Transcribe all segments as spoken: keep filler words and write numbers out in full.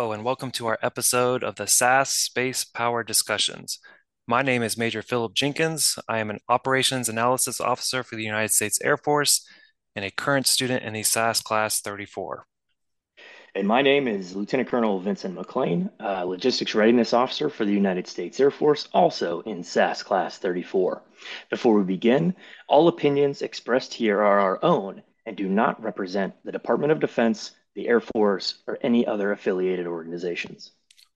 Hello, and welcome to our episode of the S A S Space Power Discussions. My name is Major Philip Jenkins. I am an Operations Analysis Officer for the United States Air Force and a current student in the S A S Class thirty-four. And my name is Lieutenant Colonel Vincent McLean, uh, Logistics Readiness Officer for the United States Air Force, also in S A S Class thirty-four. Before we begin, all opinions expressed here are our own and do not represent the Department of Defense, the Air Force, or any other affiliated organizations.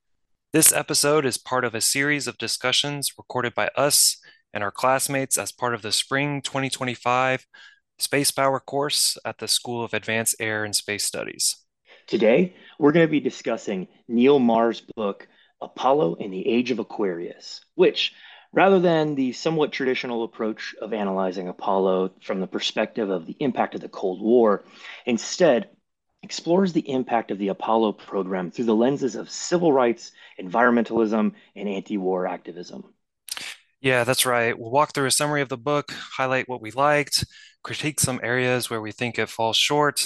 This episode is part of a series of discussions recorded by us and our classmates as part of the Spring twenty twenty-five Space Power course at the School of Advanced Air and Space Studies. Today, we're going to be discussing Neil Marr's book, Apollo in the Age of Aquarius, which, rather than the somewhat traditional approach of analyzing Apollo from the perspective of the impact of the Cold War, instead explores the impact of the Apollo program through the lenses of civil rights, environmentalism, and anti-war activism. Yeah, that's right. We'll walk through a summary of the book, highlight what we liked, critique some areas where we think it falls short,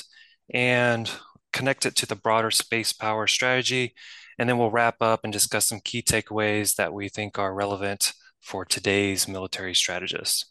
and connect it to the broader space power strategy. And then we'll wrap up and discuss some key takeaways that we think are relevant for today's military strategists.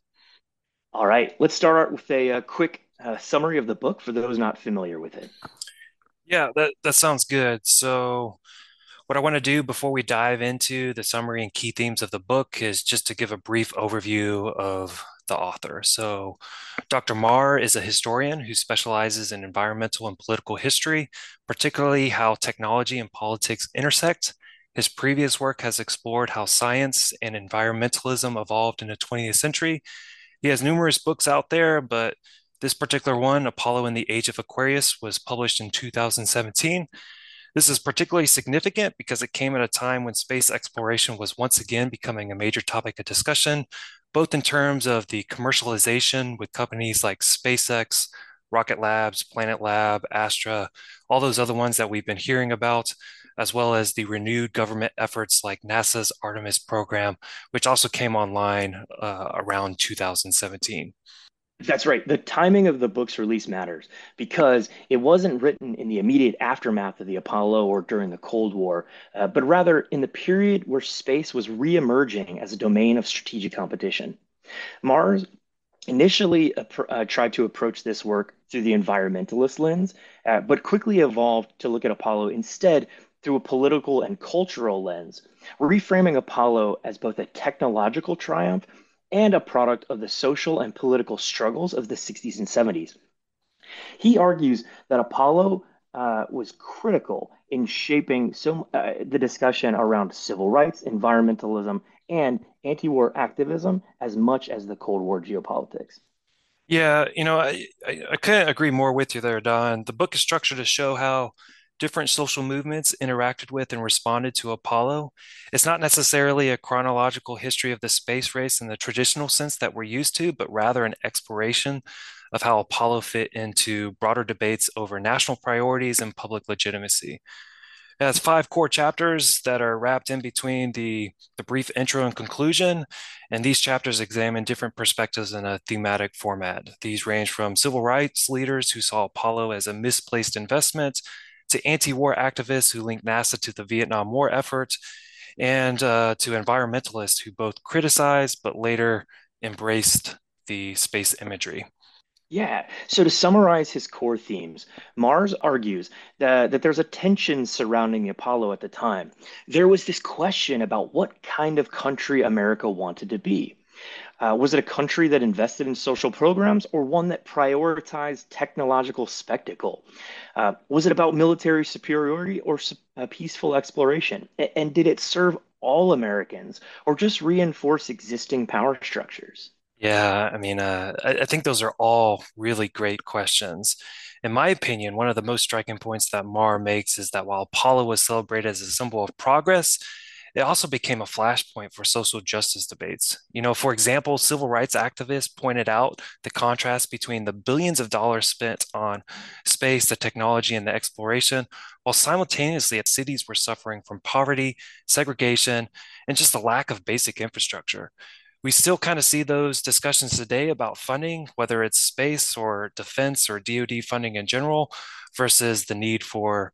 All right, let's start out with a, a quick uh, summary of the book for those not familiar with it. Yeah, that, that sounds good. So, what I want to do before we dive into the summary and key themes of the book is just to give a brief overview of the author. So, Doctor Marr is a historian who specializes in environmental and political history, particularly how technology and politics intersect. His previous work has explored how science and environmentalism evolved in the twentieth century. He has numerous books out there, but this particular one, Apollo in the Age of Aquarius, was published in two thousand seventeen. This is particularly significant because it came at a time when space exploration was once again becoming a major topic of discussion, both in terms of the commercialization with companies like SpaceX, Rocket Labs, Planet Lab, Astra, all those other ones that we've been hearing about, as well as the renewed government efforts like NASA's Artemis program, which also came online uh, around two thousand seventeen. That's right. The timing of the book's release matters because it wasn't written in the immediate aftermath of the Apollo or during the Cold War, uh, but rather in the period where space was re-emerging as a domain of strategic competition. Mars initially uh, uh, tried to approach this work through the environmentalist lens, uh, but quickly evolved to look at Apollo instead through a political and cultural lens, reframing Apollo as both a technological triumph and a product of the social and political struggles of the sixties and seventies. He argues that Apollo uh, was critical in shaping so, uh, the discussion around civil rights, environmentalism, and anti-war activism as much as the Cold War geopolitics. Yeah, you know, I, I, I couldn't agree more with you there, Don. The book is structured to show how different social movements interacted with and responded to Apollo. It's not necessarily a chronological history of the space race in the traditional sense that we're used to, but rather an exploration of how Apollo fit into broader debates over national priorities and public legitimacy. It has five core chapters that are wrapped in between the, the brief intro and conclusion, and these chapters examine different perspectives in a thematic format. These range from civil rights leaders who saw Apollo as a misplaced investment to anti-war activists who linked NASA to the Vietnam War effort, and uh, to environmentalists who both criticized but later embraced the space imagery. Yeah. So to summarize his core themes, Mars argues that, that there's a tension surrounding the Apollo at the time. There was this question about what kind of country America wanted to be. Uh, was it a country that invested in social programs or one that prioritized technological spectacle? Uh, was it about military superiority or su- uh, peaceful exploration? A- and did it serve all Americans or just reinforce existing power structures? Yeah, I mean, uh, I, I think those are all really great questions. In my opinion, one of the most striking points that Marr makes is that while Apollo was celebrated as a symbol of progress, it also became a flashpoint for social justice debates. You know, for example, civil rights activists pointed out the contrast between the billions of dollars spent on space, the technology, and the exploration, while simultaneously cities were suffering from poverty, segregation, and just a lack of basic infrastructure. We still kind of see those discussions today about funding, whether it's space or defense or D O D funding in general, versus the need for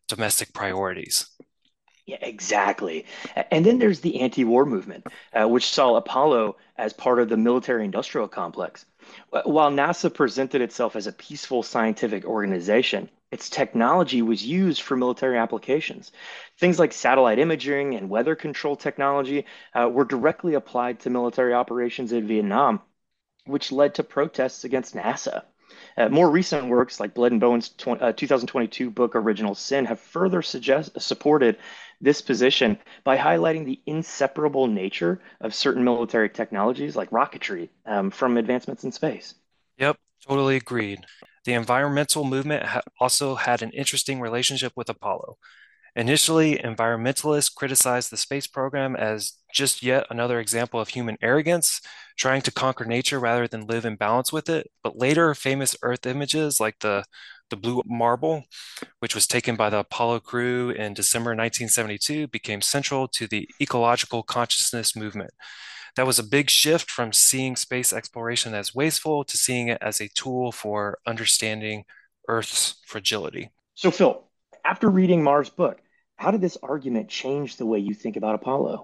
domestic priorities. Yeah, exactly. A- And then there's the anti-war movement, uh, which saw Apollo as part of the military-industrial complex. Wh- While NASA presented itself as a peaceful scientific organization, its technology was used for military applications. Things like satellite imaging and weather control technology uh, were directly applied to military operations in Vietnam, which led to protests against NASA. Uh, more recent works like Blood and Bones tw uh, two thousand twenty-two book Original Sin have further suggest supported this position by highlighting the inseparable nature of certain military technologies like rocketry um, from advancements in space. Yep, totally agreed. The environmental movement ha also had an interesting relationship with Apollo. Initially, environmentalists criticized the space program as just yet another example of human arrogance, trying to conquer nature rather than live in balance with it. But later, famous Earth images like the, the blue marble, which was taken by the Apollo crew in December nineteen seventy-two, became central to the ecological consciousness movement. That was a big shift from seeing space exploration as wasteful to seeing it as a tool for understanding Earth's fragility. So, Phil, after reading Mars' book, how did this argument change the way you think about Apollo?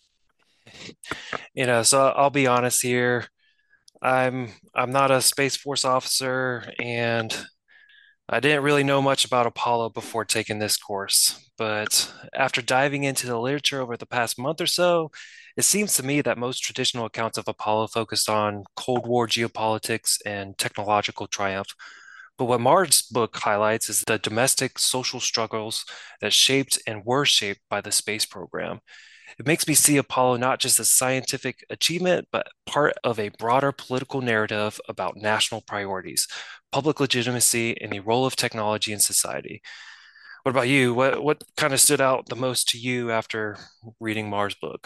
You know, so I'll be honest here. I'm I'm not a Space Force officer, and I didn't really know much about Apollo before taking this course. But after diving into the literature over the past month or so, it seems to me that most traditional accounts of Apollo focused on Cold War geopolitics and technological triumph. But what Mars' book highlights is the domestic social struggles that shaped and were shaped by the space program. It makes me see Apollo not just as scientific achievement, but part of a broader political narrative about national priorities, public legitimacy, and the role of technology in society. What about you? What what kind of stood out the most to you after reading Mars' book?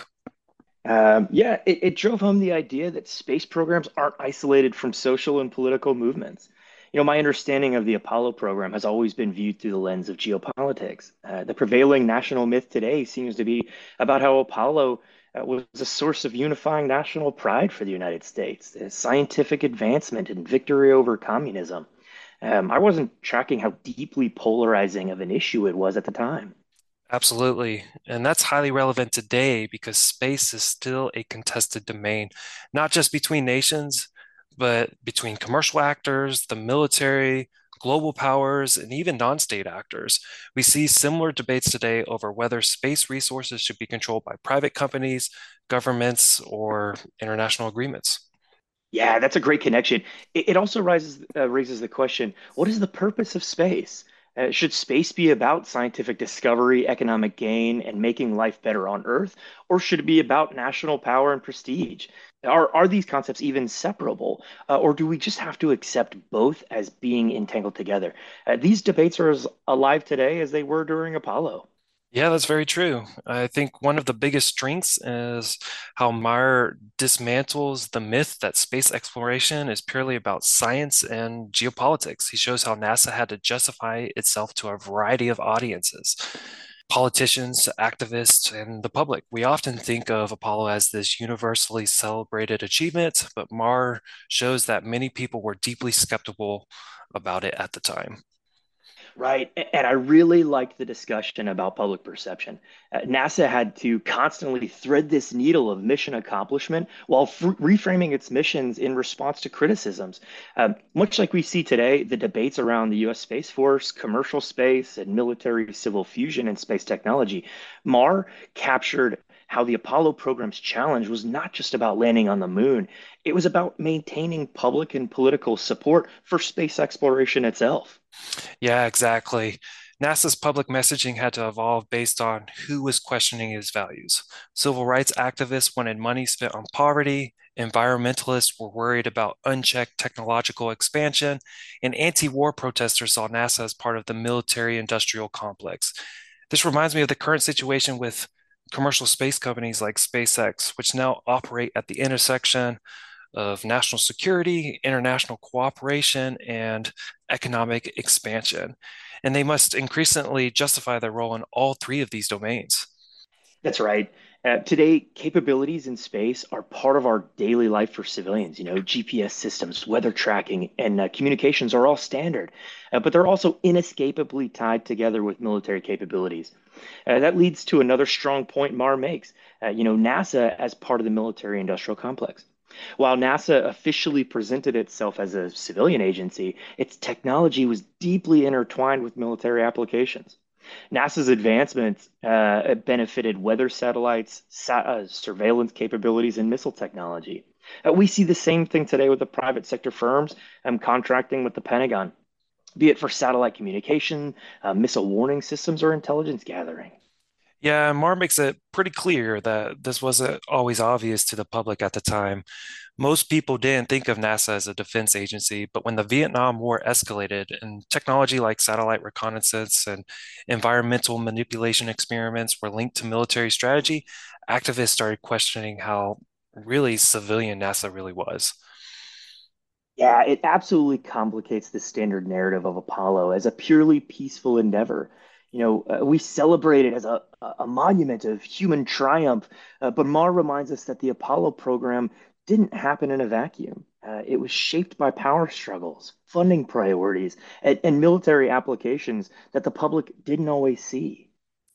Um, yeah, it, it drove home the idea that space programs aren't isolated from social and political movements. You know, my understanding of the Apollo program has always been viewed through the lens of geopolitics. Uh, the prevailing national myth today seems to be about how Apollo uh, was a source of unifying national pride for the United States, uh, scientific advancement and victory over communism. Um, I wasn't tracking how deeply polarizing of an issue it was at the time. Absolutely. And that's highly relevant today because space is still a contested domain, not just between nations, but between commercial actors, the military, global powers, and even non-state actors. We see similar debates today over whether space resources should be controlled by private companies, governments, or international agreements. Yeah, that's a great connection. It, it also raises uh, raises the question, what is the purpose of space? Uh, should space be about scientific discovery, economic gain, and making life better on Earth, or should it be about national power and prestige? Are are these concepts even separable, uh, or do we just have to accept both as being entangled together? Uh, these debates are as alive today as they were during Apollo. Yeah, that's very true. I think one of the biggest strengths is how Meyer dismantles the myth that space exploration is purely about science and geopolitics. He shows how NASA had to justify itself to a variety of audiences, politicians, activists, and the public. We often think of Apollo as this universally celebrated achievement, but Marr shows that many people were deeply skeptical about it at the time. Right. And I really liked the discussion about public perception. Uh, NASA had to constantly thread this needle of mission accomplishment while f reframing its missions in response to criticisms. Um, much like we see today, the debates around the U S. Space Force, commercial space, and military civil fusion in space technology, Marr captured how the Apollo program's challenge was not just about landing on the moon, it was about maintaining public and political support for space exploration itself. Yeah, exactly. NASA's public messaging had to evolve based on who was questioning his values. Civil rights activists wanted money spent on poverty, environmentalists were worried about unchecked technological expansion, and anti war protesters saw NASA as part of the military industrial complex. This reminds me of the current situation with commercial space companies like SpaceX, which now operate at the intersection of national security, international cooperation, and economic expansion. And they must increasingly justify their role in all three of these domains. That's right. Uh, today, capabilities in space are part of our daily life for civilians. You know, G P S systems, weather tracking, and uh, communications are all standard, uh, but they're also inescapably tied together with military capabilities. Uh, that leads to another strong point Mar makes. Uh, you know, NASA as part of the military industrial complex. While NASA officially presented itself as a civilian agency, its technology was deeply intertwined with military applications. NASA's advancements uh, benefited weather satellites, sa- uh, surveillance capabilities, and missile technology. Uh, we see the same thing today with the private sector firms um, contracting with the Pentagon, be it for satellite communication, uh, missile warning systems, or intelligence gathering. Yeah, Marr makes it pretty clear that this wasn't always obvious to the public at the time. Most people didn't think of NASA as a defense agency, but when the Vietnam War escalated and technology like satellite reconnaissance and environmental manipulation experiments were linked to military strategy, activists started questioning how really civilian NASA really was. Yeah, it absolutely complicates the standard narrative of Apollo as a purely peaceful endeavor. You know, uh, we celebrate it as a, a monument of human triumph, uh, but Marr reminds us that the Apollo program didn't happen in a vacuum. Uh, it was shaped by power struggles, funding priorities, and, and military applications that the public didn't always see.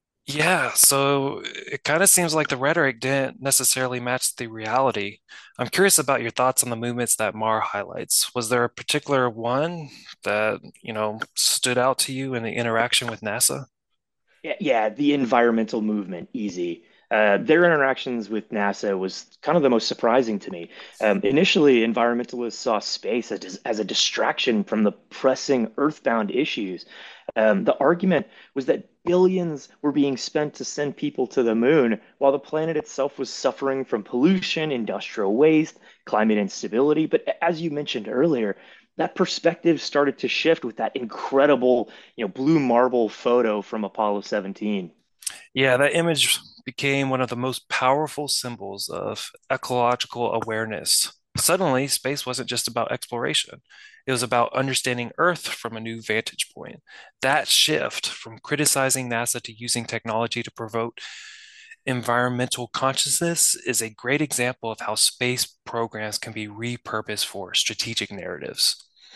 Yeah, so it kind of seems like the rhetoric didn't necessarily match the reality. I'm curious about your thoughts on the movements that Marr highlights. Was there a particular one that, you know, stood out to you in the interaction with NASA? Yeah, yeah, the environmental movement, easy. Uh, their interactions with NASA was kind of the most surprising to me. Um, initially, environmentalists saw space as, as a distraction from the pressing earthbound issues. Um, the argument was that billions were being spent to send people to the moon, while the planet itself was suffering from pollution, industrial waste, climate instability. But as you mentioned earlier, that perspective started to shift with that incredible, you know, blue marble photo from Apollo seventeen. Yeah, that image became one of the most powerful symbols of ecological awareness. Suddenly, space wasn't just about exploration. It was about understanding Earth from a new vantage point. That shift from criticizing NASA to using technology to provoke environmental consciousness is a great example of how space programs can be repurposed for strategic narratives.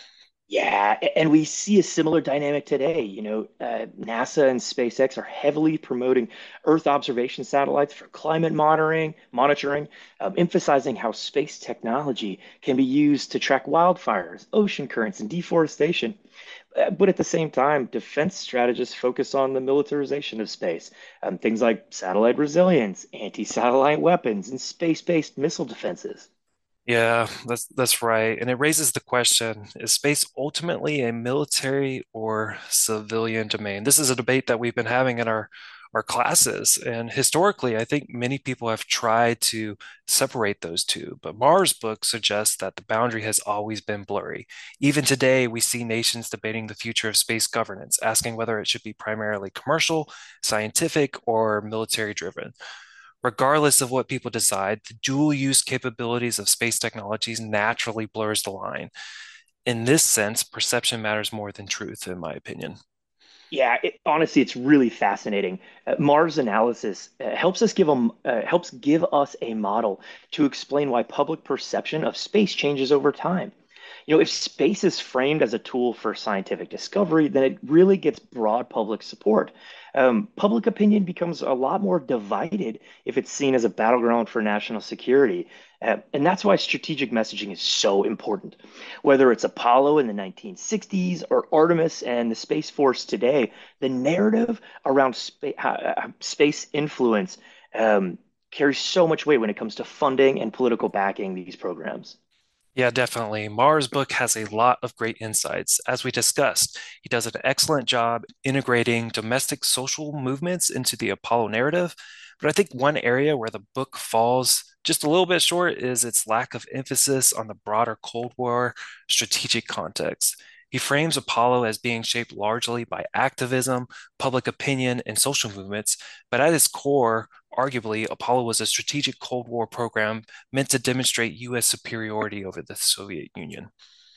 Yeah, a- and we see a similar dynamic today. You know, uh, NASA and SpaceX are heavily promoting Earth observation satellites for climate monitoring, monitoring, um, emphasizing how space technology can be used to track wildfires, ocean currents, and deforestation. Uh, But at the same time, defense strategists focus on the militarization of space, um, things like satellite resilience, anti-satellite weapons, and space-based missile defenses. Yeah, that's that's right. And it raises the question, is space ultimately a military or civilian domain? This is a debate that we've been having in our our classes. And historically, I think many people have tried to separate those two. But Mars' book suggests that the boundary has always been blurry. Even today, we see nations debating the future of space governance, asking whether it should be primarily commercial, scientific, or military driven. Regardless of what people decide, the dual use capabilities of space technologies naturally blurs the line. In this sense, perception matters more than truth, in my opinion. Yeah, it, honestly, it's really fascinating. Uh, Mars analysis uh, helps us give a, uh, helps give us a model to explain why public perception of space changes over time. You know, if space is framed as a tool for scientific discovery, then it really gets broad public support. Um, public opinion becomes a lot more divided if it's seen as a battleground for national security. Uh, and that's why strategic messaging is so important. Whether it's Apollo in the nineteen sixties or Artemis and the Space Force today, the narrative around spa- uh, space influence um, carries so much weight when it comes to funding and political backing these programs. Yeah, definitely. Mars' book has a lot of great insights. As we discussed, he does an excellent job integrating domestic social movements into the Apollo narrative. But I think one area where the book falls just a little bit short is its lack of emphasis on the broader Cold War strategic context. He frames Apollo as being shaped largely by activism, public opinion, and social movements, but at its core, arguably, Apollo was a strategic Cold War program meant to demonstrate U S superiority over the Soviet Union.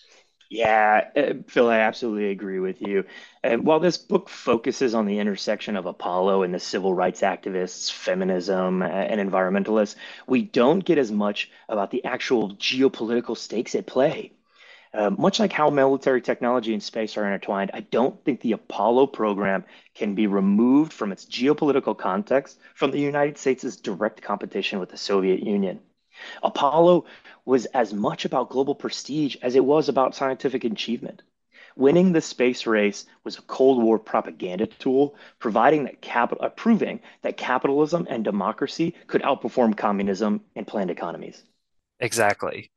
Yeah, uh, Phil, I absolutely agree with you. And while this book focuses on the intersection of Apollo and the civil rights activists, feminism, uh, and environmentalists, we don't get as much about the actual geopolitical stakes at play. Uh, much like how military technology and space are intertwined, I don't think the Apollo program can be removed from its geopolitical context from the United States' direct competition with the Soviet Union. Apollo was as much about global prestige as it was about scientific achievement. Winning the space race was a Cold War propaganda tool, providing that capital, uh, proving that capitalism and democracy could outperform communism and planned economies. Exactly.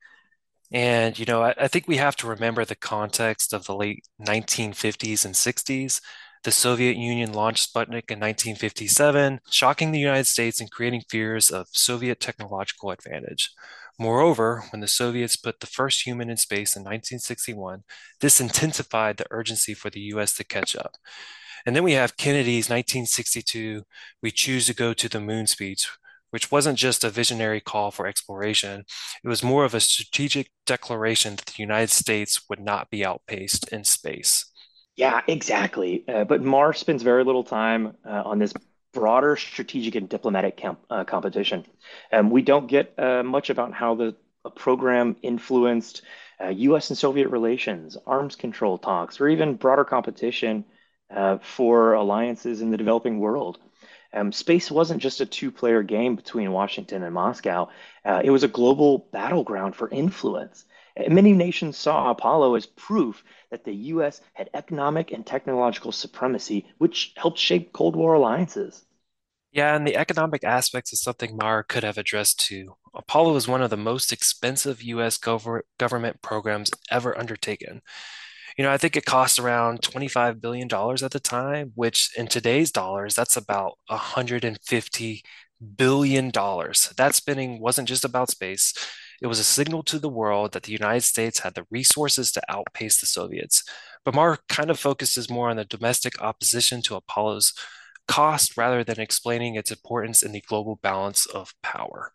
And, you know, I, I think we have to remember the context of the late nineteen fifties and sixties. The Soviet Union launched Sputnik in nineteen fifty-seven, shocking the United States and creating fears of Soviet technological advantage. Moreover, when the Soviets put the first human in space in nineteen sixty-one, this intensified the urgency for the U S to catch up. And then we have Kennedy's nineteen sixty-two, "We choose to go to the moon" speech, which wasn't just a visionary call for exploration. It was more of a strategic declaration that the United States would not be outpaced in space. Yeah, exactly. Uh, but Mars spends very little time uh, on this broader strategic and diplomatic camp, uh, competition. Um, we don't get uh, much about how the uh, program influenced uh, U S and Soviet relations, arms control talks, or even broader competition uh, for alliances in the developing world. Um, space wasn't just a two-player game between Washington and Moscow. Uh, it was a global battleground for influence. And many nations saw Apollo as proof that the U S had economic and technological supremacy, which helped shape Cold War alliances. Yeah, and the economic aspects is something Mara could have addressed too. Apollo is one of the most expensive U S gover- government programs ever undertaken. You know, I think it cost around twenty-five billion dollars at the time, which in today's dollars, that's about one hundred fifty billion dollars. That spending wasn't just about space. It was a signal to the world that the United States had the resources to outpace the Soviets. But Mark kind of focuses more on the domestic opposition to Apollo's cost rather than explaining its importance in the global balance of power.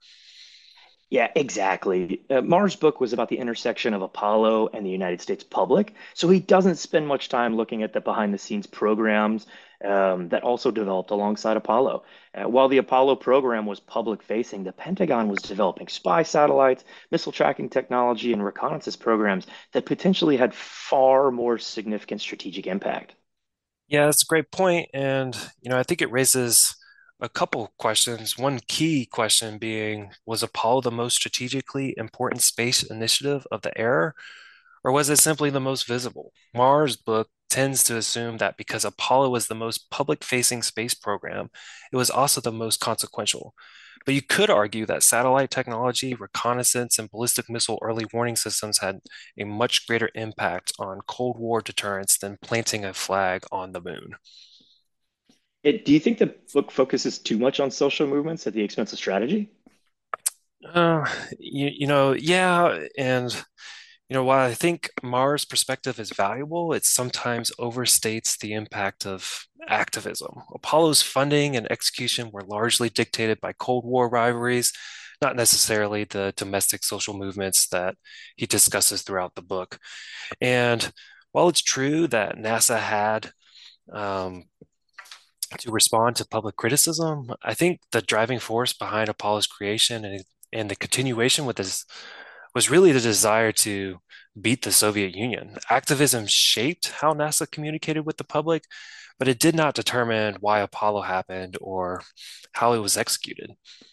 Yeah, exactly. Uh, Mars' book was about the intersection of Apollo and the United States public, so he doesn't spend much time looking at the behind-the-scenes programs um, that also developed alongside Apollo. Uh, while the Apollo program was public-facing, the Pentagon was developing spy satellites, missile tracking technology, and reconnaissance programs that potentially had far more significant strategic impact. Yeah, that's a great point. And, you know, I think it raises a couple questions. One key question being, was Apollo the most strategically important space initiative of the era, or was it simply the most visible? Mars' book tends to assume that because Apollo was the most public-facing space program, it was also the most consequential. But you could argue that satellite technology, reconnaissance, and ballistic missile early warning systems had a much greater impact on Cold War deterrence than planting a flag on the moon. It, do you think the book focuses too much on social movements at the expense of strategy? Uh, you, you know, yeah, and you know, while I think Mars' perspective is valuable, it sometimes overstates the impact of activism. Apollo's funding and execution were largely dictated by Cold War rivalries, not necessarily the domestic social movements that he discusses throughout the book. And while it's true that NASA had um, to respond to public criticism, I think the driving force behind Apollo's creation and, and the continuation with this was really the desire to beat the Soviet Union. Activism shaped how NASA communicated with the public, but it did not determine why Apollo happened or how it was executed.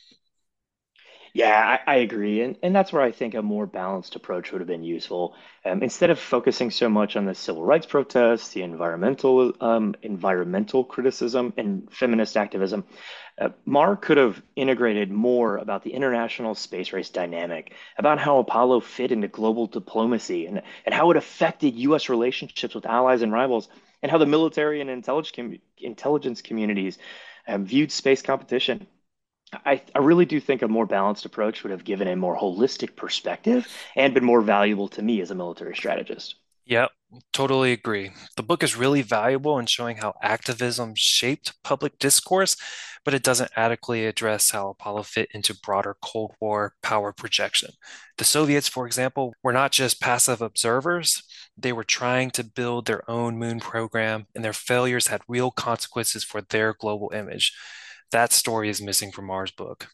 Yeah, I, I agree. And, and that's where I think a more balanced approach would have been useful. Um, instead of focusing so much on the civil rights protests, the environmental um, environmental criticism, and feminist activism, uh, Marr could have integrated more about the international space race dynamic, about how Apollo fit into global diplomacy and, and how it affected U S relationships with allies and rivals, and how the military and intelligence, com intelligence communities um, viewed space competition. I, I really do think a more balanced approach would have given a more holistic perspective and been more valuable to me as a military strategist. Yep. Totally agree. The book is really valuable in showing how activism shaped public discourse, but it doesn't adequately address how Apollo fit into broader Cold War power projection. The Soviets, for example, were not just passive observers, they were trying to build their own moon program, and their failures had real consequences for their global image. That story is missing from Mars' book.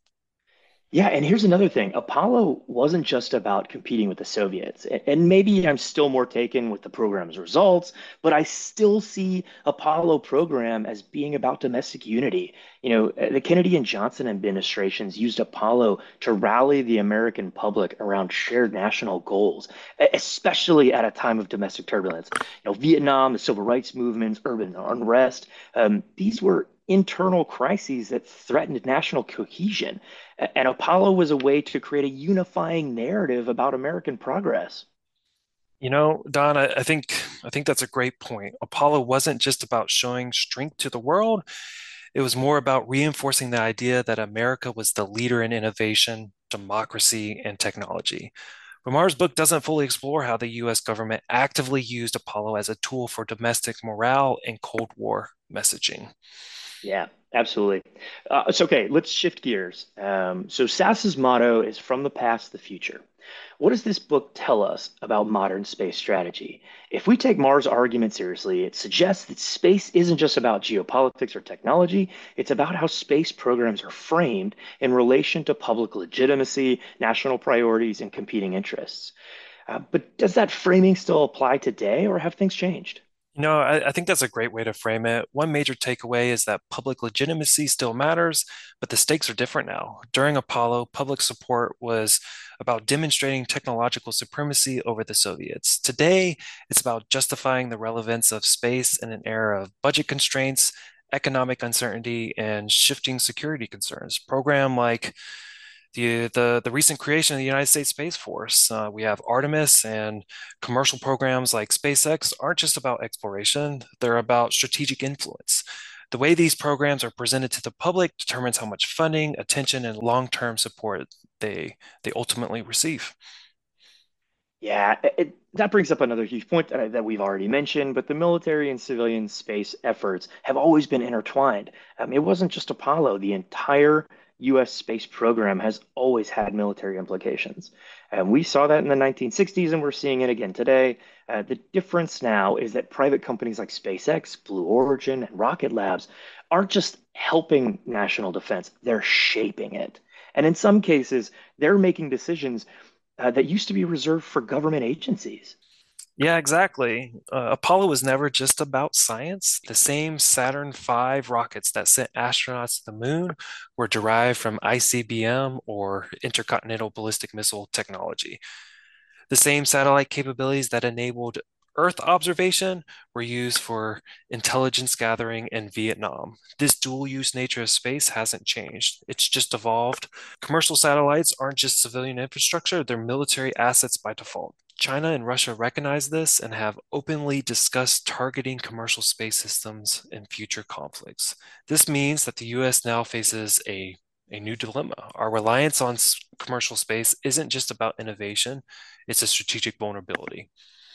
Yeah, and here's another thing. Apollo wasn't just about competing with the Soviets. A- And maybe I'm still more taken with the program's results, but I still see Apollo program as being about domestic unity. You know, uh, the Kennedy and Johnson administrations used Apollo to rally the American public around shared national goals, e- especially at a time of domestic turbulence. You know, Vietnam, the civil rights movements, urban unrest, um, these were internal crises that threatened national cohesion. And Apollo was a way to create a unifying narrative about American progress. You know, Don, I, I think I think that's a great point. Apollo wasn't just about showing strength to the world. It was more about reinforcing the idea that America was the leader in innovation, democracy, and technology. But Mars' book doesn't fully explore how the U S government actively used Apollo as a tool for domestic morale and Cold War messaging. Yeah, absolutely. Uh, so, okay, let's shift gears. Um, so, SAS's motto is from the past, the future. What does this book tell us about modern space strategy? If we take Mars' argument seriously, it suggests that space isn't just about geopolitics or technology, it's about how space programs are framed in relation to public legitimacy, national priorities, and competing interests. Uh, but does that framing still apply today, or have things changed? You know, I, I think that's a great way to frame it. One major takeaway is that public legitimacy still matters, but the stakes are different now. During Apollo, public support was about demonstrating technological supremacy over the Soviets. Today, it's about justifying the relevance of space in an era of budget constraints, economic uncertainty, and shifting security concerns. Program like the the the recent creation of the United States Space Force. Uh, we have Artemis and commercial programs like SpaceX aren't just about exploration, they're about strategic influence. The way these programs are presented to the public determines how much funding, attention, and long-term support they they ultimately receive. Yeah, it, that brings up another huge point that, I, that we've already mentioned, but the military and civilian space efforts have always been intertwined. Um, it wasn't just Apollo, the entire U S space program has always had military implications. And we saw that in the nineteen sixties, and we're seeing it again today. Uh, the difference now is that private companies like SpaceX, Blue Origin, and Rocket Labs aren't just helping national defense, they're shaping it. And in some cases, they're making decisions uh, that used to be reserved for government agencies. Yeah, exactly. Uh, Apollo was never just about science. The same Saturn five rockets that sent astronauts to the moon were derived from I C B M or intercontinental ballistic missile technology. The same satellite capabilities that enabled Earth observation were used for intelligence gathering in Vietnam. This dual use nature of space hasn't changed, it's just evolved. Commercial satellites aren't just civilian infrastructure, they're military assets by default. China and Russia recognize this and have openly discussed targeting commercial space systems in future conflicts. This means that the U S now faces a a new dilemma. Our reliance on commercial space isn't just about innovation, it's a strategic vulnerability.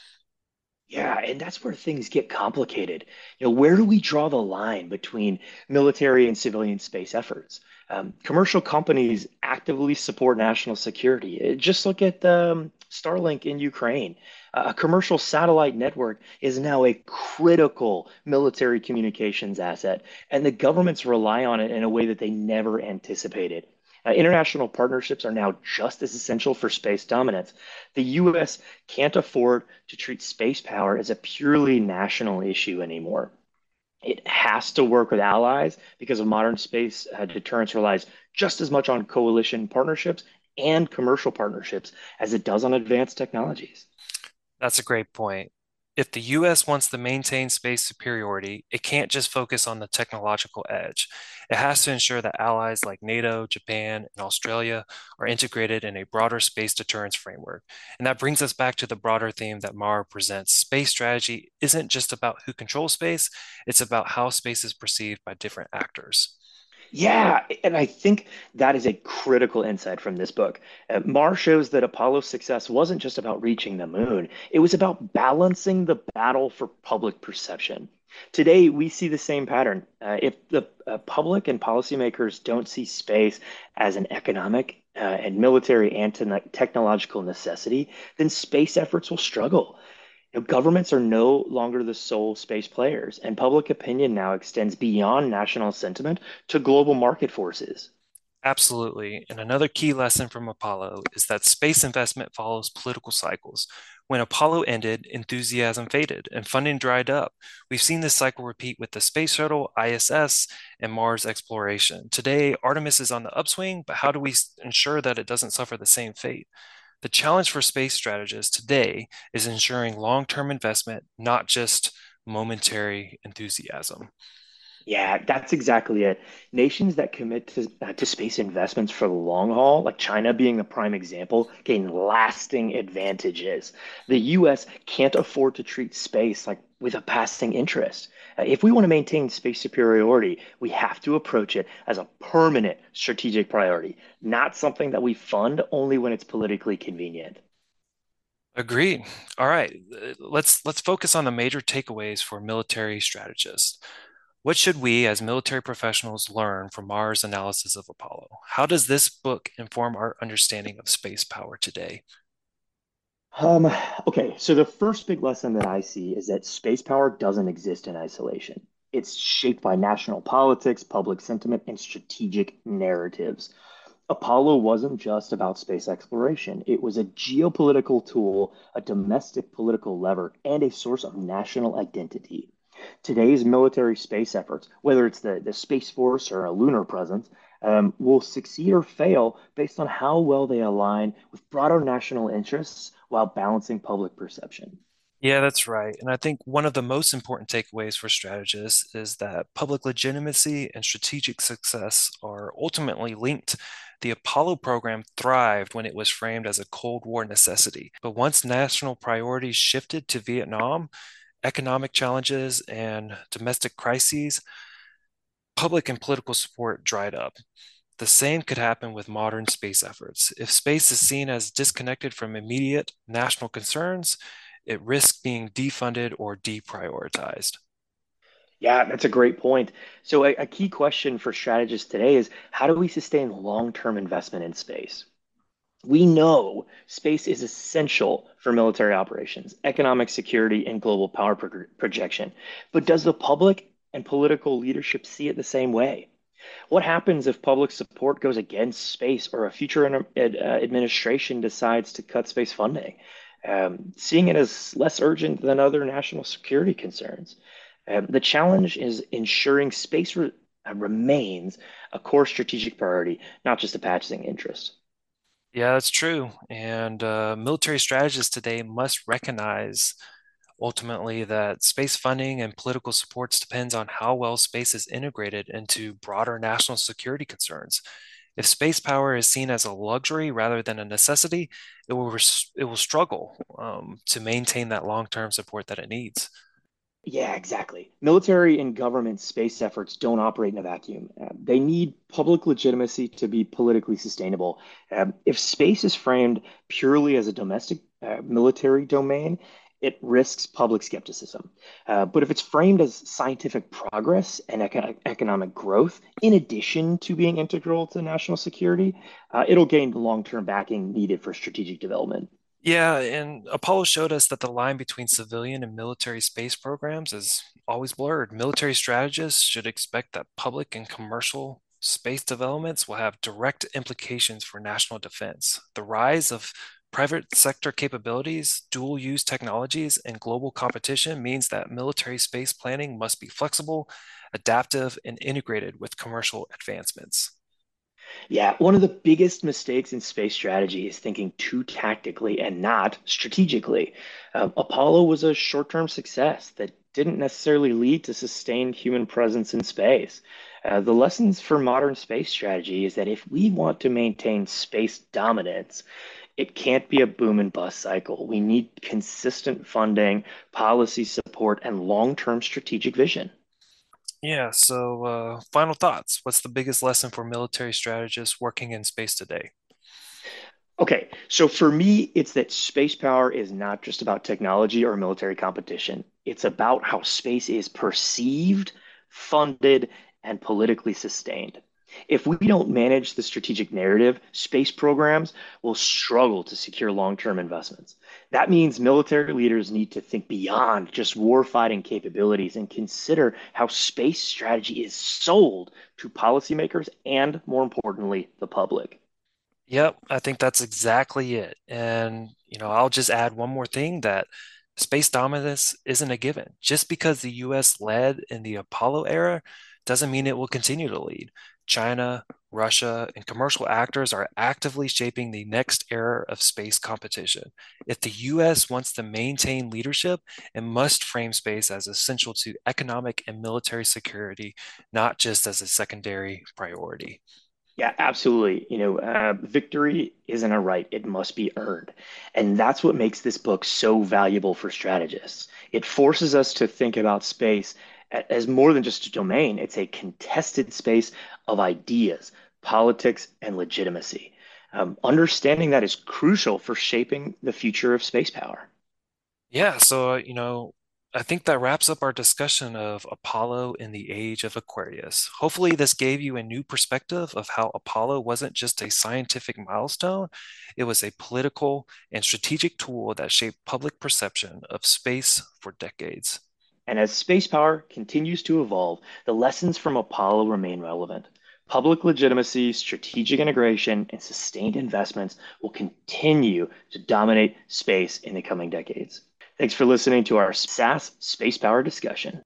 Yeah, and that's where things get complicated. You know, where do we draw the line between military and civilian space efforts? Um, commercial companies actively support national security. Uh, Just look at um, Starlink in Ukraine. Uh, a commercial satellite network is now a critical military communications asset, and the governments rely on it in a way that they never anticipated. Uh, international partnerships are now just as essential for space dominance. The U S can't afford to treat space power as a purely national issue anymore. It has to work with allies because of modern space uh, deterrence relies just as much on coalition partnerships and commercial partnerships as it does on advanced technologies. That's a great point. If the U S wants to maintain space superiority, it can't just focus on the technological edge. It has to ensure that allies like NATO, Japan, and Australia are integrated in a broader space deterrence framework. And that brings us back to the broader theme that Mara presents. Space strategy isn't just about who controls space, it's about how space is perceived by different actors. Yeah, and I think that is a critical insight from this book. Uh, Marr shows that Apollo's success wasn't just about reaching the moon, it was about balancing the battle for public perception. Today, we see the same pattern. Uh, if the uh, public and policymakers don't see space as an economic uh, and military and te- technological necessity, then space efforts will struggle. You know, governments are no longer the sole space players, and public opinion now extends beyond national sentiment to global market forces. Absolutely. And another key lesson from Apollo is that space investment follows political cycles. When Apollo ended, enthusiasm faded and funding dried up. We've seen this cycle repeat with the Space Shuttle, I S S, and Mars exploration. Today, Artemis is on the upswing, but how do we ensure that it doesn't suffer the same fate? The challenge for space strategists today is ensuring long-term investment, not just momentary enthusiasm. Yeah, that's exactly it. Nations that commit to, uh, to space investments for the long haul, like China being the prime example, gain lasting advantages. The U S can't afford to treat space like with a passing interest. Uh, if we want to maintain space superiority, we have to approach it as a permanent strategic priority, not something that we fund only when it's politically convenient. Agreed. All right, uh, let's let's focus on the major takeaways for military strategists. What should we as military professionals learn from Mars' analysis of Apollo? How does this book inform our understanding of space power today? Um, okay, so the first big lesson that I see is that space power doesn't exist in isolation. It's shaped by national politics, public sentiment, and strategic narratives. Apollo wasn't just about space exploration. It was a geopolitical tool, a domestic political lever, and a source of national identity. Today's military space efforts, whether it's the, the Space Force or a lunar presence, um, will succeed or fail based on how well they align with broader national interests while balancing public perception. Yeah, that's right. And I think one of the most important takeaways for strategists is that public legitimacy and strategic success are ultimately linked. The Apollo program thrived when it was framed as a Cold War necessity. But once national priorities shifted to Vietnam, economic challenges, and domestic crises, public and political support dried up. The same could happen with modern space efforts. If space is seen as disconnected from immediate national concerns, it risks being defunded or deprioritized. Yeah, that's a great point. So, a, a key question for strategists today is how do we sustain long-term investment in space? We know space is essential for military operations, economic security, and global power pro projection. But does the public and political leadership see it the same way? What happens if public support goes against space or a future ad, ad, uh, administration decides to cut space funding, um, seeing it as less urgent than other national security concerns? Um, the challenge is ensuring space re uh, remains a core strategic priority, not just a passing interest. Yeah, that's true. And uh, military strategists today must recognize ultimately that space funding and political supports depends on how well space is integrated into broader national security concerns. If space power is seen as a luxury rather than a necessity, it will res- it will struggle um, to maintain that long-term support that it needs. Yeah, exactly. Military and government space efforts don't operate in a vacuum. Uh, they need public legitimacy to be politically sustainable. Um, if space is framed purely as a domestic uh, military domain, it risks public skepticism. Uh, but if it's framed as scientific progress and eco economic growth, in addition to being integral to national security, uh, it'll gain the long-term backing needed for strategic development. Yeah, and Apollo showed us that the line between civilian and military space programs is always blurred. Military strategists should expect that public and commercial space developments will have direct implications for national defense. The rise of private sector capabilities, dual use technologies, and global competition means that military space planning must be flexible, adaptive, and integrated with commercial advancements. Yeah, one of the biggest mistakes in space strategy is thinking too tactically and not strategically. Um, Apollo was a short-term success that didn't necessarily lead to sustained human presence in space. Uh, the lessons for modern space strategy is that if we want to maintain space dominance, it can't be a boom and bust cycle. We need consistent funding, policy support, and long-term strategic vision. Yeah, so uh, final thoughts. What's the biggest lesson for military strategists working in space today? Okay, so for me, it's that space power is not just about technology or military competition. It's about how space is perceived, funded, and politically sustained. If we don't manage the strategic narrative, space programs will struggle to secure long-term investments. That means military leaders need to think beyond just warfighting capabilities and consider how space strategy is sold to policymakers and, more importantly, the public. Yep, I think that's exactly it. And, you know, I'll just add one more thing that space dominance isn't a given. Just because the U S led in the Apollo era doesn't mean it will continue to lead. China, Russia, and commercial actors are actively shaping the next era of space competition. If the U S wants to maintain leadership, it must frame space as essential to economic and military security, not just as a secondary priority. Yeah, absolutely. You know, uh, victory isn't a right, it must be earned. And that's what makes this book so valuable for strategists. It forces us to think about space a- as more than just a domain, it's a contested space of ideas, politics, and legitimacy. Um, understanding that is crucial for shaping the future of space power. Yeah, so, uh, you know, I think that wraps up our discussion of Apollo in the age of Aquarius. Hopefully, this gave you a new perspective of how Apollo wasn't just a scientific milestone, it was a political and strategic tool that shaped public perception of space for decades. And as space power continues to evolve, the lessons from Apollo remain relevant. Public legitimacy, strategic integration, and sustained investments will continue to dominate space in the coming decades. Thanks for listening to our S A S space power discussion.